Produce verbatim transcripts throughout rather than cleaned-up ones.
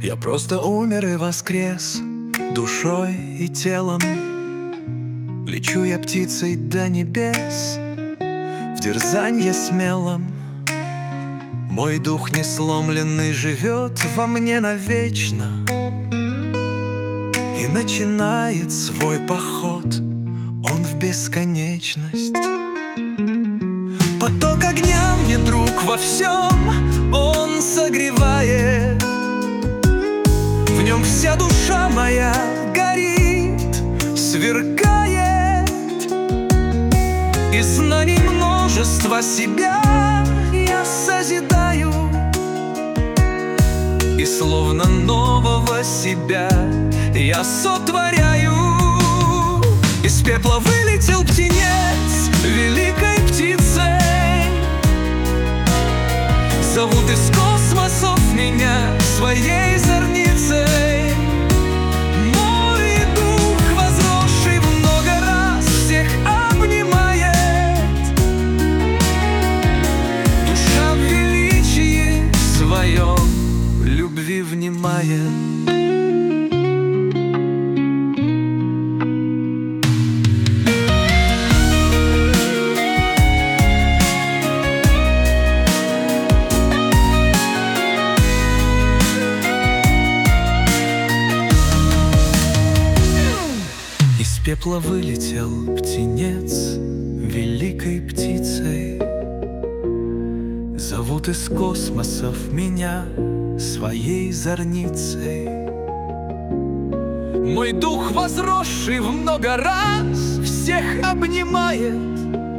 Я просто умер и воскрес душой и телом. Лечу я птицей до небес в дерзанье смелом. Мой дух несломленный живет во мне навечно и начинает свой поход он в бесконечность. Поток огня мне друг во всем, он согревает. В нем вся душа моя горит, сверкает. И знаний множество себя я созидаю, и словно нового себя я сотворяю. Из пепла вылетел птенец великой птицей. Зовут из космосов меня своей зорницей. Мой дух, возросший в много раз, всех обнимает. Душа в величии своем любви внимает. Из пепла вылетел птенец великой птицей. Зовут из космосов меня своей зорницей. Мой дух, возросший в много раз, всех обнимает.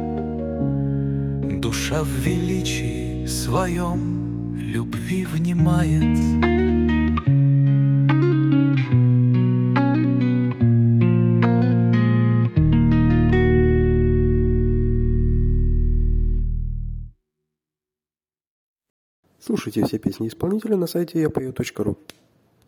Душа в величии своем любви внимает. Слушайте все песни исполнителя на сайте я пою точка ру.